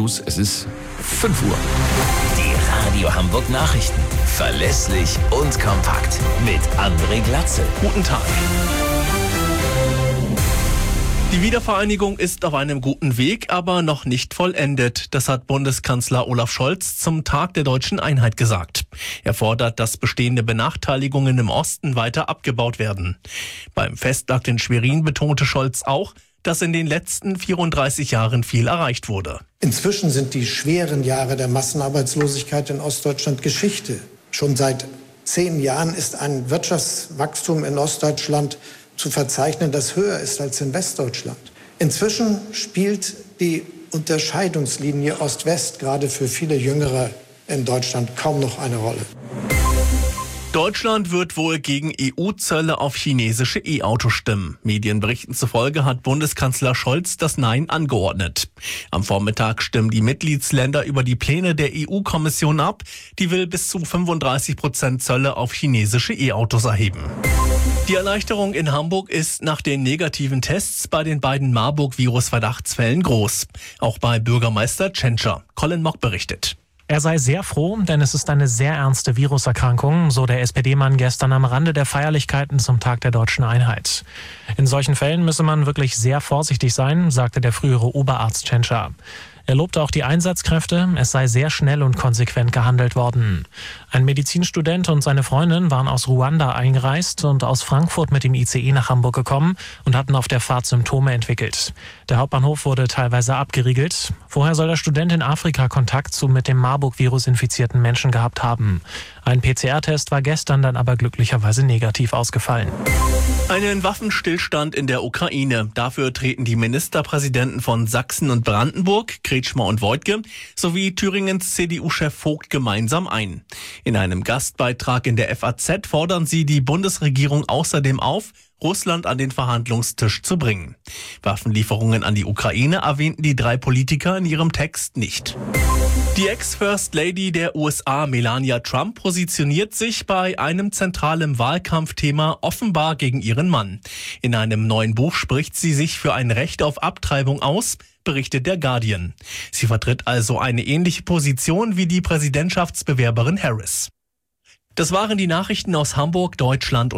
News. Es ist 5 Uhr. Die Radio Hamburg Nachrichten. Verlässlich und kompakt. Mit André Glatzel. Guten Tag. Die Wiedervereinigung ist auf einem guten Weg, aber noch nicht vollendet. Das hat Bundeskanzler Olaf Scholz zum Tag der deutschen Einheit gesagt. Er fordert, dass bestehende Benachteiligungen im Osten weiter abgebaut werden. Beim Festakt in Schwerin betonte Scholz auch, dass in den letzten 34 Jahren viel erreicht wurde. Inzwischen sind die schweren Jahre der Massenarbeitslosigkeit in Ostdeutschland Geschichte. Schon seit 10 Jahren ist ein Wirtschaftswachstum in Ostdeutschland zu verzeichnen, das höher ist als in Westdeutschland. Inzwischen spielt die Unterscheidungslinie Ost-West gerade für viele Jüngere in Deutschland kaum noch eine Rolle. Deutschland wird wohl gegen EU-Zölle auf chinesische E-Autos stimmen. Medienberichten zufolge hat Bundeskanzler Scholz das Nein angeordnet. Am Vormittag stimmen die Mitgliedsländer über die Pläne der EU-Kommission ab. Die will bis zu 35% Zölle auf chinesische E-Autos erheben. Die Erleichterung in Hamburg ist nach den negativen Tests bei den beiden Marburg-Virus-Verdachtsfällen groß. Auch bei Bürgermeister Tschentscher. Colin Mock berichtet. Er sei sehr froh, denn es ist eine sehr ernste Viruserkrankung, so der SPD-Mann gestern am Rande der Feierlichkeiten zum Tag der deutschen Einheit. In solchen Fällen müsse man wirklich sehr vorsichtig sein, sagte der frühere Oberarzt Tschentscher. Er lobte auch die Einsatzkräfte, es sei sehr schnell und konsequent gehandelt worden. Ein Medizinstudent und seine Freundin waren aus Ruanda eingereist und aus Frankfurt mit dem ICE nach Hamburg gekommen und hatten auf der Fahrt Symptome entwickelt. Der Hauptbahnhof wurde teilweise abgeriegelt. Vorher soll der Student in Afrika Kontakt zu mit dem Marburg-Virus infizierten Menschen gehabt haben. Ein PCR-Test war gestern dann aber glücklicherweise negativ ausgefallen. Einen Waffenstillstand in der Ukraine. Dafür treten die Ministerpräsidenten von Sachsen und Brandenburg, Kretschmer und Woidke, sowie Thüringens CDU-Chef Vogt gemeinsam ein. In einem Gastbeitrag in der FAZ fordern sie die Bundesregierung außerdem auf, Russland an den Verhandlungstisch zu bringen. Waffenlieferungen an die Ukraine erwähnten die 3 Politiker in ihrem Text nicht. Die Ex-First Lady der USA, Melania Trump, positioniert sich bei einem zentralen Wahlkampfthema offenbar gegen ihren Mann. In einem neuen Buch spricht sie sich für ein Recht auf Abtreibung aus, berichtet der Guardian. Sie vertritt also eine ähnliche Position wie die Präsidentschaftsbewerberin Harris. Das waren die Nachrichten aus Hamburg, Deutschland und